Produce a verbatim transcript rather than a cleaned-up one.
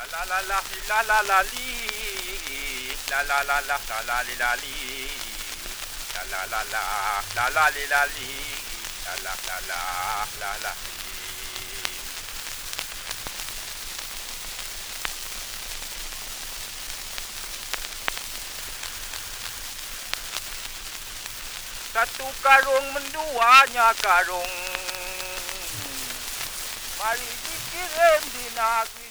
la la la la la la li la la la la la la li la li la la la la la la li la li la la la la la la li. Satu karung menduanya karung, mari dikirim di negeri.